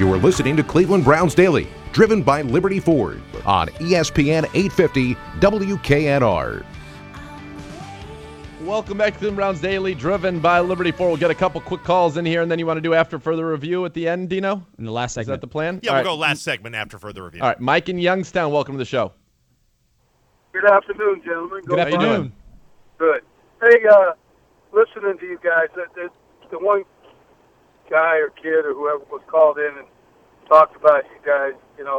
You are listening to Cleveland Browns Daily, driven by Liberty Ford on ESPN 850 WKNR. Welcome back to Cleveland Browns Daily, driven by Liberty Ford. We'll get a couple quick calls in here, and then you want to do after further review at the end, Dino? In the last segment. Is that the plan? Yeah, we'll go last segment after further review. All right, Mike in Youngstown, welcome to the show. Good afternoon, gentlemen. Good afternoon. How you doing? Good. Hey, listening to you guys, the one guy or kid or whoever was called in and talked about you guys,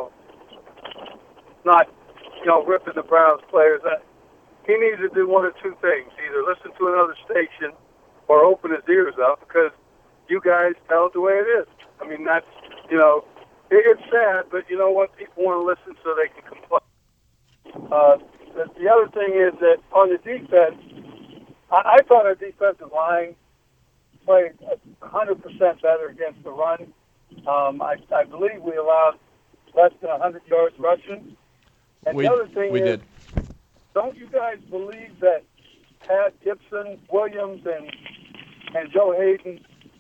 not, ripping the Browns players. He needs to do one of two things: either listen to another station or open his ears up, because you guys tell it the way it is. I mean, that's, it's sad, but you know what? People want to listen so they can complain. The other thing is that on the defense, I thought our defensive line played 100% better against the run. I believe we allowed less than 100 yards rushing. And the other thing is, did. Don't you guys believe that Pat Gibson, Williams, and Joe Hayden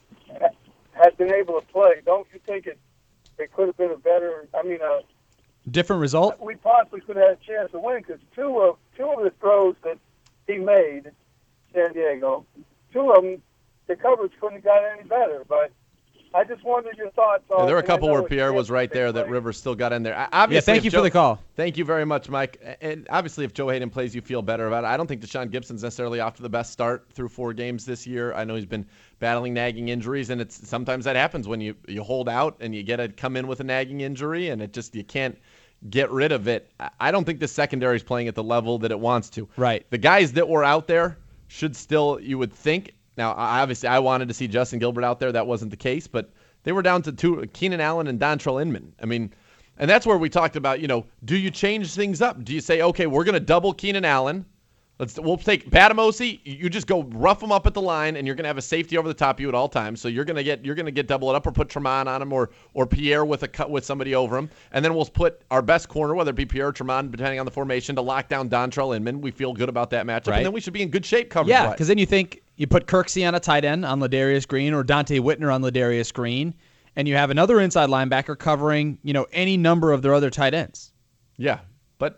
had been able to play? Don't you think it could have been a better, Different result? we possibly could have had a chance to win, because two of the throws that he made, San Diego, two of them, the coverage couldn't have got any better. But I just wanted your thoughts on. Yeah, there were a couple where it's Pierre was right there that Rivers still got in there. Obviously, thank you for the call. Thank you very much, Mike. And obviously, if Joe Hayden plays, you feel better about it. I don't think Deshaun Gibson's necessarily off to the best start through 4 games this year. I know he's been battling nagging injuries, and sometimes that happens when you hold out and you get to come in with a nagging injury, and you can't get rid of it. I don't think the secondary is playing at the level that it wants to. Right. The guys that were out there should still, you would think. Now, obviously, I wanted to see Justin Gilbert out there. That wasn't the case, but they were down to 2, Keenan Allen and Dontrell Inman. I mean, and that's where we talked about, do you change things up? Do you say, okay, we're going to double Keenan Allen. We'll take Batamosi. You just go rough him up at the line, and you're going to have a safety over the top of you at all times. So you're going to get double it up, or put Tremont on him, or Pierre with somebody over him, and then we'll put our best corner, whether it be Pierre or Tremont, depending on the formation, to lock down Dontrell Inman. We feel good about that matchup, right. And then we should be in good shape coverage. Yeah, because then you think you put Kirksey on a tight end on Ladarius Green, or Dante Whitner on Ladarius Green, and you have another inside linebacker covering, any number of their other tight ends. Yeah, but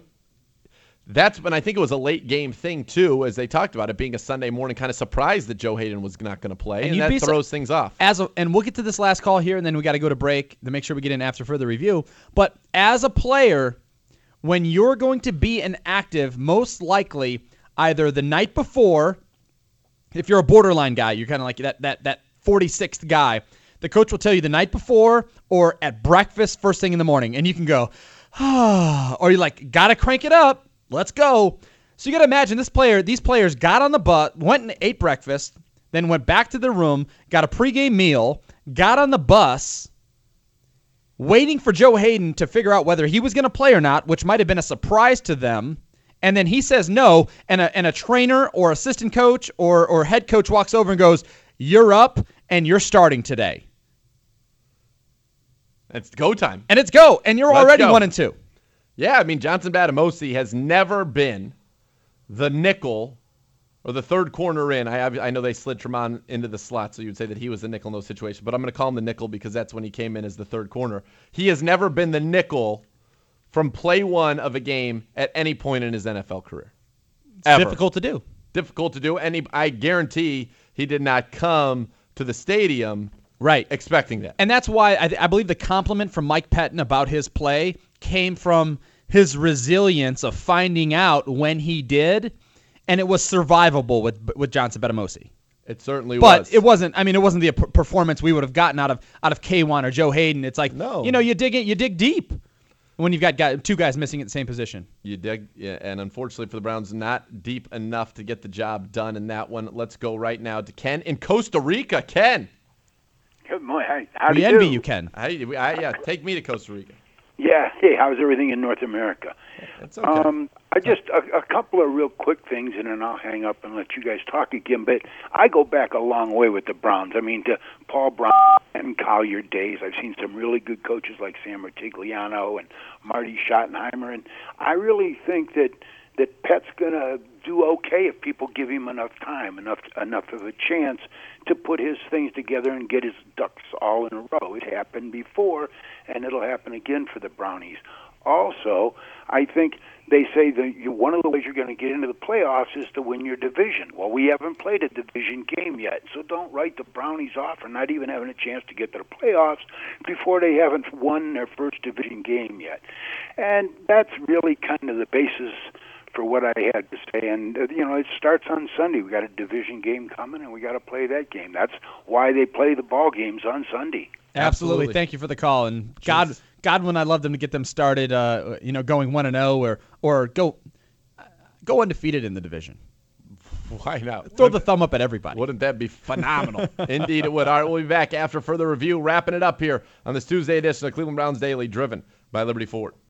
that's when I think it was a late game thing too, as they talked about it being a Sunday morning, kind of surprised that Joe Hayden was not going to play, and that throws things off. And we'll get to this last call here, and then we got to go to break to make sure we get in after further review. But as a player, when you're going to be inactive, most likely either the night before, if you're a borderline guy, you're kind of like that 46th guy. The coach will tell you the night before or at breakfast first thing in the morning, and you can go, or you're like, gotta crank it up. Let's go. So you got to imagine these players got on the bus, went and ate breakfast, then went back to their room, got a pregame meal, got on the bus, waiting for Joe Hayden to figure out whether he was going to play or not, which might have been a surprise to them. And then he says no, and a trainer or assistant coach or head coach walks over and goes, "You're up, and you're starting today." It's go time. And it's go, and you're already 1-2. Yeah, I mean, Johnson Batamosi has never been the nickel or the third corner in. I know they slid Tremont into the slot, so you would say that he was the nickel in those situations, but I'm going to call him the nickel because that's when he came in as the third corner. He has never been the nickel from play one of a game at any point in his NFL career. It's difficult to do. Difficult to do, and I guarantee he did not come to the stadium expecting that. And that's why I believe the compliment from Mike Pettin about his play came from his resilience of finding out when he did, and it was survivable with Johnson Batamosi. It certainly was. But it wasn't the performance we would have gotten out of K1 or Joe Hayden. It's like, no. You dig deep when you've got 2 guys missing at the same position. You dig, yeah, and unfortunately for the Browns, not deep enough to get the job done in that one. Let's go right now to Ken in Costa Rica. Ken. Good morning. How do we you envy do? you, Ken. Take me to Costa Rica. Yeah. Hey, how's everything in North America? It's okay. I just a couple of real quick things, and then I'll hang up and let you guys talk again. But I go back a long way with the Browns. I mean, to Paul Brown and Collier days. I've seen some really good coaches like Sam Martigliano and Marty Schottenheimer, and I really think that that Pet's going to do okay if people give him enough time, enough of a chance to put his things together and get his ducks all in a row. It happened before, and it'll happen again for the Brownies. Also, I think they say that one of the ways you're going to get into the playoffs is to win your division. Well, we haven't played a division game yet, so don't write the Brownies off for not even having a chance to get to the playoffs before they haven't won their first division game yet. And that's really kind of the basis for what I had to say. And, it starts on Sunday. We got a division game coming, and we got to play that game. That's why they play the ball games on Sunday. Absolutely. Thank you for the call. And Godwin, I'd love them to get them started, going 1-0 or go undefeated in the division. Why not? Throw the thumb up at everybody. Wouldn't that be phenomenal? Indeed it would. All right, we'll be back after further review, wrapping it up here on this Tuesday edition of Cleveland Browns Daily, driven by Liberty Ford.